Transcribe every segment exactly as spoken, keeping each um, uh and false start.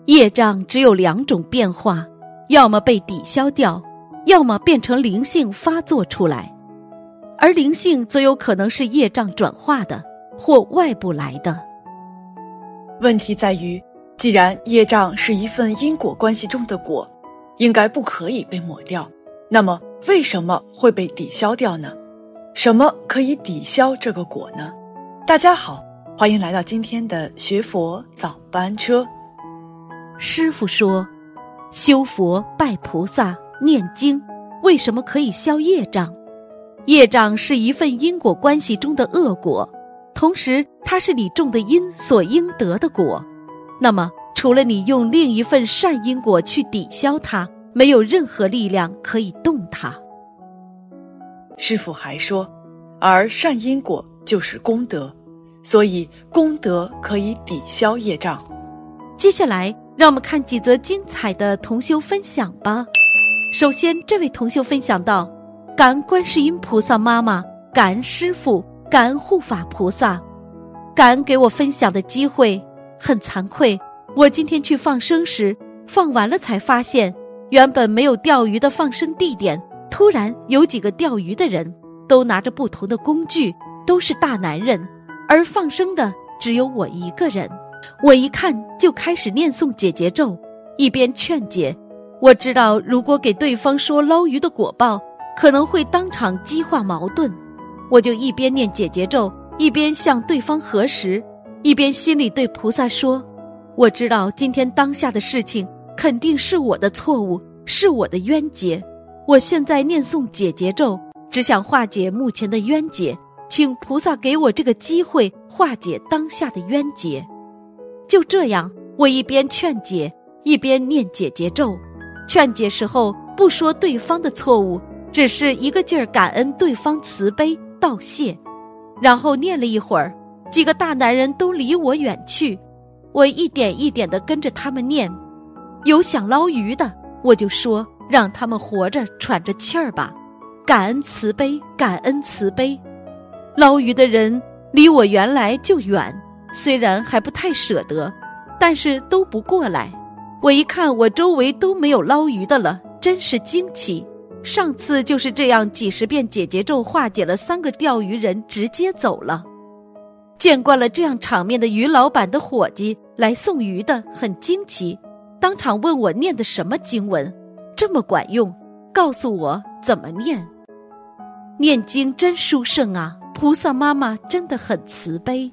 业障只有两种变化，要么被抵消掉，要么变成灵性发作出来。而灵性则有可能是业障转化的，或外部来的。 问题在于，既然业障是一份因果关系中的果，应该不可以被抹掉，那么为什么会被抵消掉呢？什么可以抵消这个果呢？大家好，欢迎来到今天的学佛早班车。 师父说，修佛、拜菩萨、念经，为什么可以消业障？业障是一份因果关系中的恶果，同时它是你种的因所应得的果。那么除了你用另一份善因果去抵消它，没有任何力量可以动它。 师父还说，而善因果就是功德，所以功德可以抵消业障。 接下来让我们看几则精彩的同修分享吧。首先，这位同修分享到，感恩观世音菩萨妈妈，感恩师父，感恩护法菩萨，感恩给我分享的机会。很惭愧，我今天去放生时，放完了才发现，原本没有钓鱼的放生地点，突然有几个钓鱼的人，都拿着不同的工具，都是大男人，而放生的只有我一个人。我一看就开始念诵解结咒，一边劝解。我知道如果给对方说捞鱼的果报，可能会当场激化矛盾，我就一边念解结咒，一边向对方核实，一边心里对菩萨说，我知道今天当下的事情肯定是我的错误，是我的冤结，我现在念诵解结咒，只想化解目前的冤结，请菩萨给我这个机会化解当下的冤结。就这样，我一边劝解，一边念解结咒。劝解时候不说对方的错误，只是一个劲儿感恩对方慈悲道谢。然后念了一会儿，几个大男人都离我远去，我一点一点地跟着他们念。有想捞鱼的，我就说让他们活着喘着气儿吧，感恩慈悲，感恩慈悲。捞鱼的人离我原来就远，虽然还不太舍得，但是都不过来。我一看我周围都没有捞鱼的了，真是惊奇。上次就是这样几十遍解结咒化解了三个钓鱼人，直接走了。见惯了这样场面的鱼老板的伙计来送鱼的很惊奇，当场问我念的什么经文，这么管用，告诉我怎么念。念经真殊胜啊，菩萨妈妈真的很慈悲。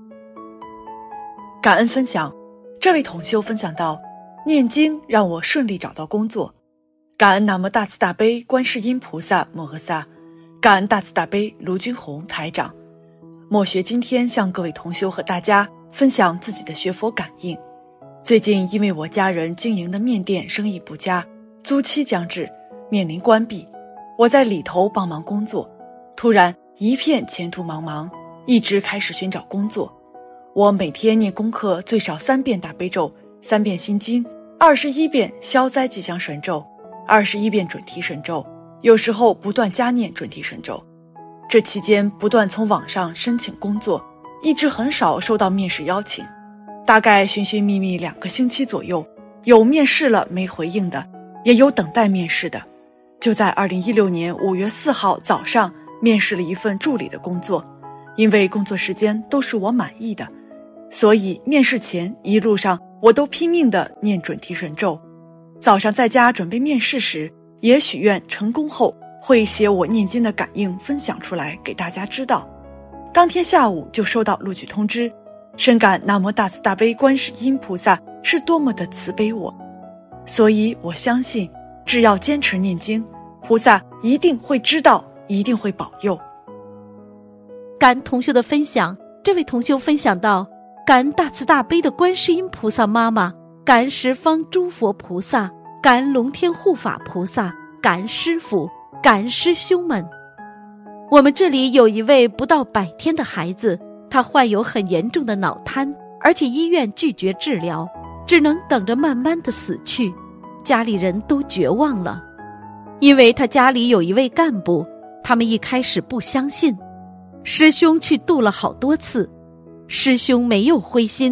感恩分享，这位同修分享到，念经让我顺利找到工作，感恩南无大慈大悲观世音菩萨摩诃萨，感恩大慈大悲卢军宏台长。莫学今天向各位同修和大家分享自己的学佛感应。最近因为我家人经营的面店生意不佳，租期将至，面临关闭，我在里头帮忙工作，突然一片前途茫茫，一直开始寻找工作。我每天念功课最少三遍大悲咒，三遍心经，二十一遍消灾吉祥神咒，二十一遍准提神咒，有时候不断加念准提神咒。这期间不断从网上申请工作，一直很少收到面试邀请，大概寻寻觅觅两个星期左右，有面试了没回应的，也有等待面试的。就在二零一六年五月四号早上面试了一份助理的工作，因为工作时间都是我满意的，所以面试前一路上我都拼命地念准提神咒。早上在家准备面试时，也许愿成功后会写我念经的感应分享出来给大家知道。当天下午就收到录取通知，深感南无大慈大悲观世音菩萨是多么的慈悲我，所以我相信只要坚持念经，菩萨一定会知道，一定会保佑。 感恩同修的分享，这位同修分享到，感恩大慈大悲的观世音菩萨妈妈，感恩十方诸佛菩萨，感恩龙天护法菩萨，感恩师父，感恩师兄们。我们这里有一位不到百天的孩子，他患有很严重的脑瘫，而且医院拒绝治疗，只能等着慢慢的死去，家里人都绝望了。因为他家里有一位干部，他们一开始不相信，师兄去度了好多次，师兄没有灰心，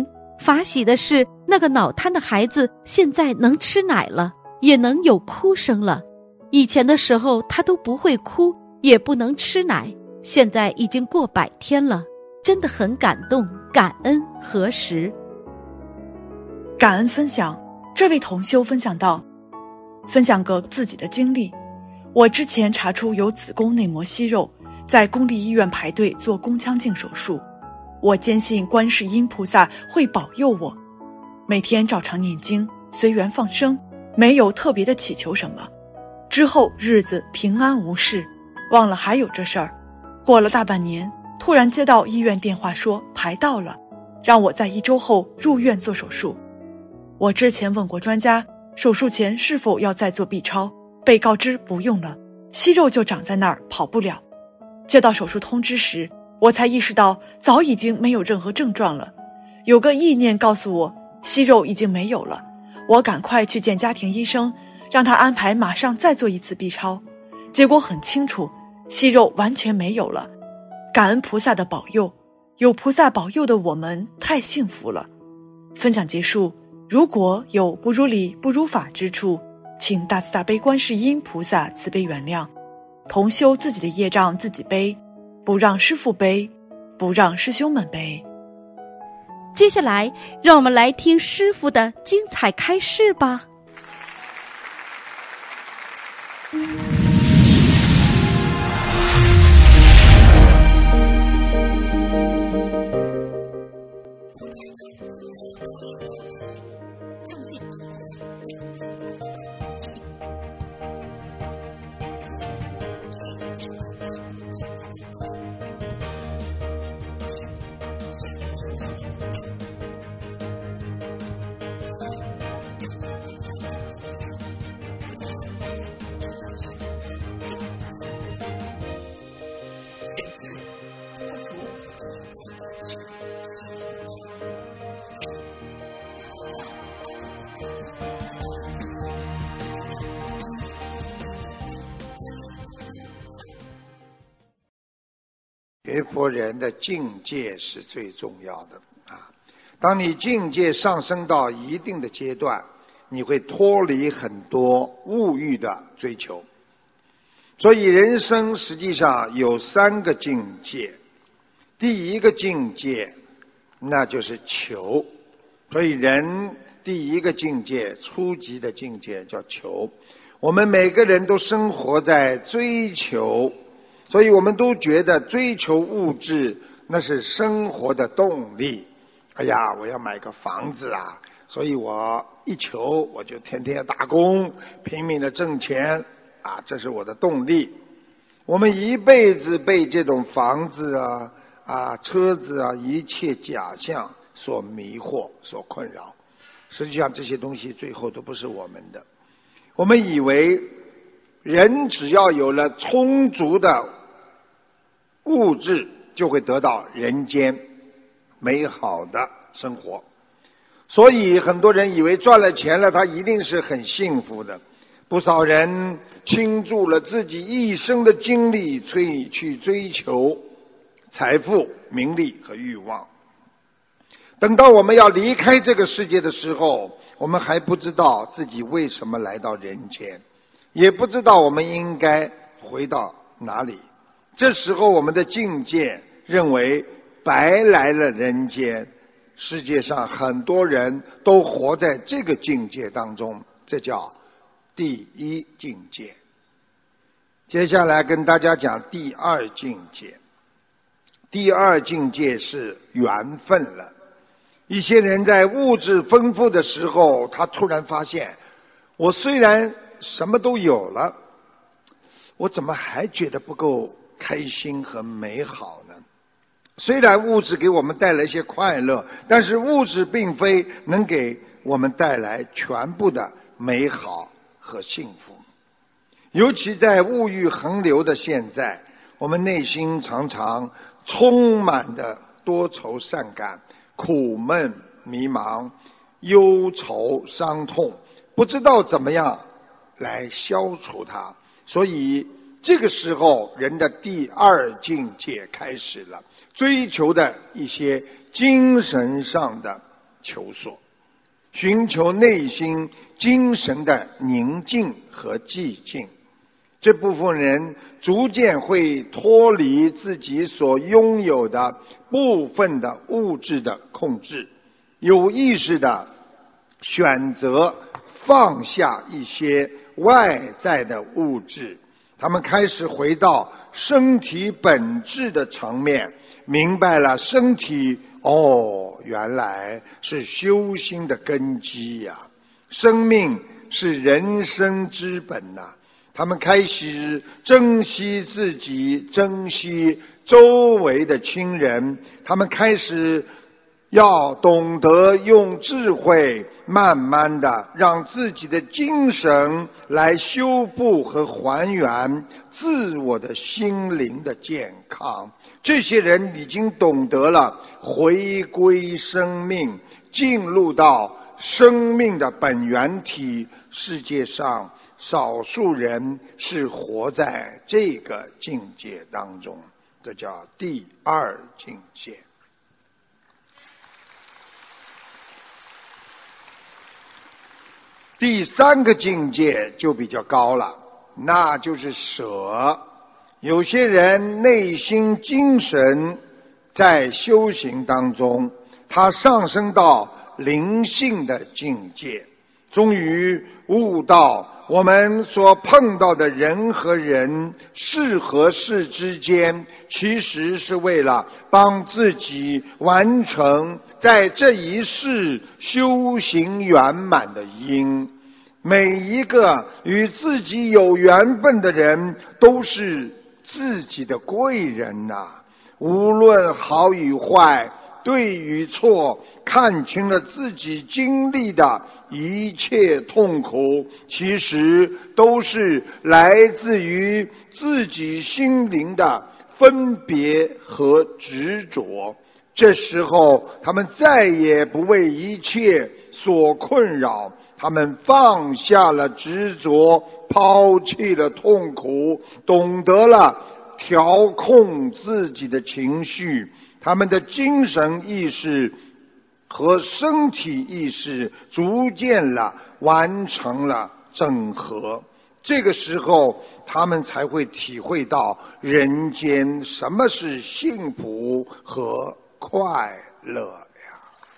法喜的是，那个脑瘫的孩子现在能吃奶了，也能有哭声了。以前的时候他都不会哭，也不能吃奶，现在已经过百天了，真的很感动，感恩核实。 感恩分享，这位同修分享到，分享个自己的经历。我之前查出有子宫内膜息肉，在公立医院排队做宫腔镜手术。我坚信观世音菩萨会保佑我，每天照常念经，随缘放生，没有特别的祈求什么。之后日子平安无事，忘了还有这事儿。过了大半年，突然接到医院电话说排到了，让我在一周后入院做手术。我之前问过专家，手术前是否要再做 B 超，被告知不用了，息肉就长在那儿，跑不了。接到手术通知时，我才意识到早已经没有任何症状了。有个意念告诉我息肉已经没有了，我赶快去见家庭医生，让他安排马上再做一次 B 超。结果很清楚，息肉完全没有了。感恩菩萨的保佑，有菩萨保佑的我们太幸福了。分享结束，如果有不如理不如法之处，请大慈大悲观世音菩萨慈悲原谅。同修自己的业障自己背，不让师父背，不让师兄们背。 接下来让我们来听师父的精彩开示吧。 学佛人的境界是最重要的啊！当你境界上升到一定的阶段，你会脱离很多物欲的追求。所以人生实际上有三个境界。第一个境界那就是求，所以人第一个境界，初级的境界叫求。我们每个人都生活在追求，所以我们都觉得追求物质那是生活的动力。哎呀，我要买个房子啊，所以我一求我就天天打工，拼命的挣钱啊，这是我的动力。我们一辈子被这种房子啊啊车子啊一切假象所迷惑所困扰，实际上这些东西最后都不是我们的。我们以为人只要有了充足的物质，就会得到人间美好的生活，所以很多人以为赚了钱了他一定是很幸福的。不少人倾注了自己一生的精力去去追求财富、名利和欲望。等到我们要离开这个世界的时候，我们还不知道自己为什么来到人间，也不知道我们应该回到哪里。这时候我们的境界认为白来了人间，世界上很多人都活在这个境界当中，这叫第一境界。接下来跟大家讲第二境界。第二境界是缘分了。一些人在物质丰富的时候，他突然发现，我虽然什么都有了，我怎么还觉得不够开心和美好呢？虽然物质给我们带来一些快乐，但是物质并非能给我们带来全部的美好和幸福。尤其在物欲横流的现在，我们内心常常充满的多愁善感、苦闷迷茫、忧愁伤痛，不知道怎么样来消除它。所以这个时候人的第二境界开始了，追求的一些精神上的求索，寻求内心精神的宁静和寂静。这部分人逐渐会脱离自己所拥有的部分的物质的控制，有意识的选择放下一些外在的物质，他们开始回到身体本质的层面，明白了身体哦，原来是修心的根基呀、啊，生命是人生之本呐、啊。他们开始珍惜自己，珍惜周围的亲人，他们开始要懂得用智慧慢慢的让自己的精神来修复和还原自我的心灵的健康。这些人已经懂得了回归生命，进入到生命的本源体。世界上少数人是活在这个境界当中，这叫第二境界。第三个境界就比较高了，那就是舍。有些人内心精神在修行当中，他上升到灵性的境界，终于悟到我们所碰到的人和人、事和事之间，其实是为了帮自己完成在这一世修行圆满的因。每一个与自己有缘分的人都是自己的贵人呐、啊，无论好与坏、对与错，看清了自己经历的一切痛苦，其实都是来自于自己心灵的分别和执着。这时候他们再也不为一切所困扰，他们放下了执着，抛弃了痛苦，懂得了调控自己的情绪，他们的精神意识和身体意识逐渐了完成了整合。这个时候他们才会体会到人间什么是幸福和快乐呀。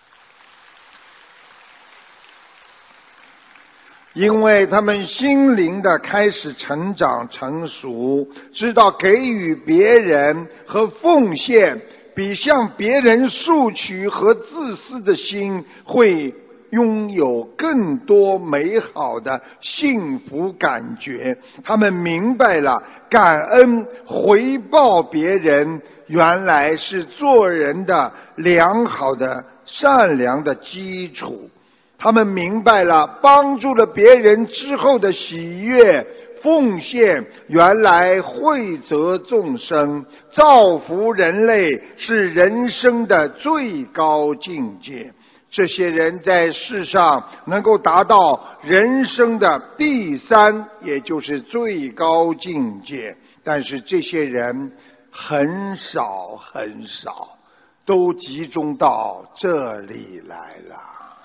因为他们心灵的开始成长成熟，知道给予别人和奉献比向别人索取和自私的心会拥有更多美好的幸福感觉。他们明白了感恩回报别人原来是做人的良好的善良的基础。他们明白了帮助了别人之后的喜悦奉献原来惠泽众生，造福人类是人生的最高境界。这些人在世上能够达到人生的第三，也就是最高境界，但是这些人很少很少，都集中到这里来了。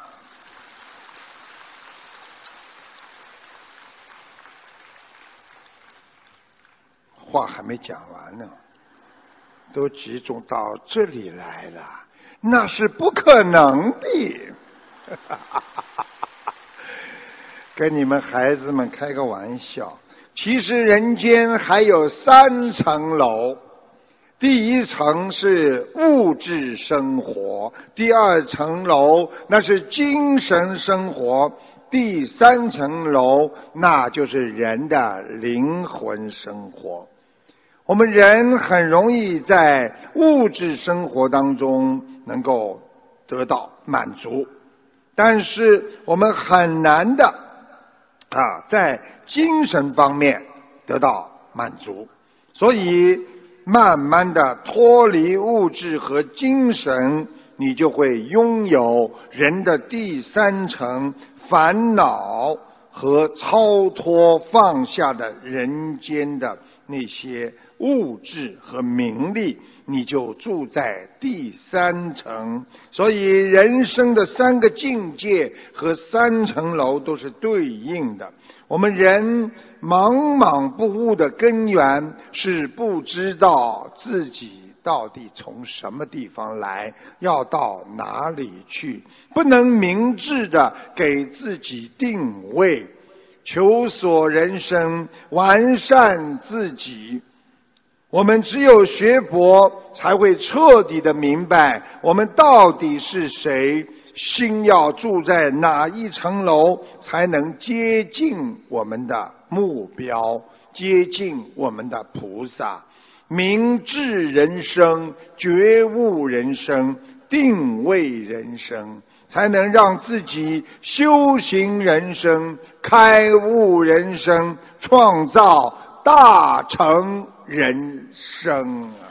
话还没讲完呢，都集中到这里来了，那是不可能的。跟你们孩子们开个玩笑，其实人间还有三层楼，第一层是物质生活，第二层楼那是精神生活，第三层楼那就是人的灵魂生活。我们人很容易在物质生活当中能够得到满足，但是我们很难的啊，在精神方面得到满足，所以慢慢的脱离物质和精神，你就会拥有人的第三层烦恼和超脱放下的人间的那些物质和名利，你就住在第三层。所以人生的三个境界和三层楼都是对应的。我们人茫茫不悟的根源是不知道自己到底从什么地方来，要到哪里去，不能明智的给自己定位，求索人生，完善自己。我们只有学佛，才会彻底的明白我们到底是谁，心要住在哪一层楼，才能接近我们的目标，接近我们的菩萨。明智人生，觉悟人生，定位人生，才能让自己修行人生，开悟人生，创造大成人生啊！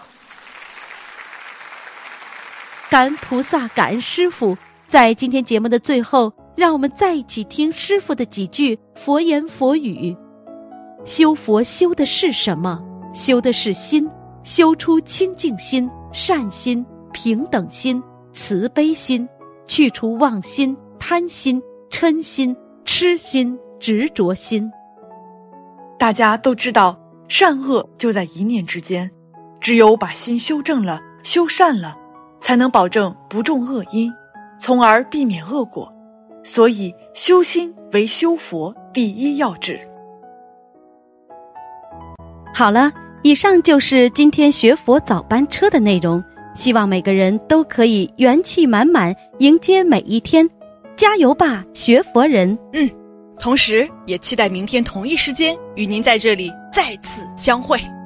感恩菩萨，感恩师父。在今天节目的最后，让我们再一起听师父的几句佛言佛语。修佛修的是什么？修的是心，修出清净心、善心、平等心、慈悲心，去除妄心、贪心、嗔心、痴心、执着心。 大家都知道，善恶就在一念之间，只有把心修正了、修善了，才能保证不种恶因，从而避免恶果。所以修心为修佛第一要旨。 好了，以上就是今天学佛早班车的内容，希望每个人都可以元气满满迎接每一天，加油吧，学佛人！ 嗯，同时也期待明天同一时间与您在这里再次相会。